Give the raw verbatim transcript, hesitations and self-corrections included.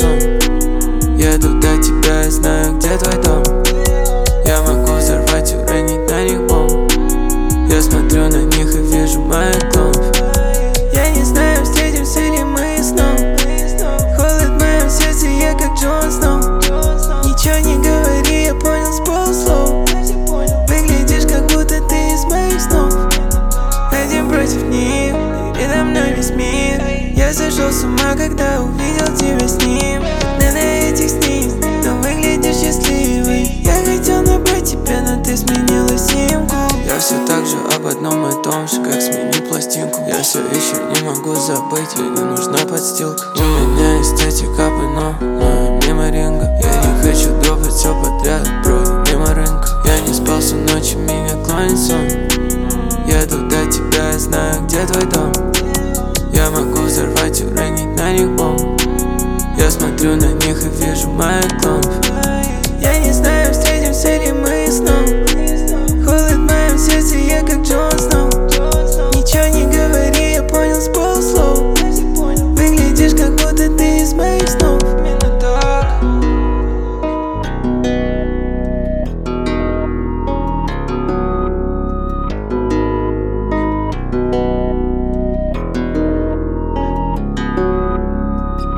сон. Еду до тебя и знаю, где твой дом. Я могу взорвать и уронить на них бомбу. Я смотрю на них и вижу моих клонов. Я не знаю, встретимся ли мы снова. Холод в моем сердце, я как Джон Сноу. Ничего не говори, я понял с полуслова. Выглядишь, как будто ты из моих снов. Один против них, передо мной весь мир. Я сошел с ума, когда увидел тебя с ним. Не на этих снимках, но выглядишь счастливой. Я хотел набрать тебя, но ты сменила симку. Я все так же об одном и том же, как сменить пластинку. Я все еще не могу забыть, мне не нужна подстилка. У меня эстетика, но моя мимо ринга. Я не хочу дропать все подряд, бро, мимо рынка. Я не спал всю ночь, меня клонит сон. Еду до тебя, я знаю, где твой дом. Я могу взорвать и уронить на них бомбу. Я смотрю на них и вижу моих клонов. Я не знаю, встретимся ли мы снова.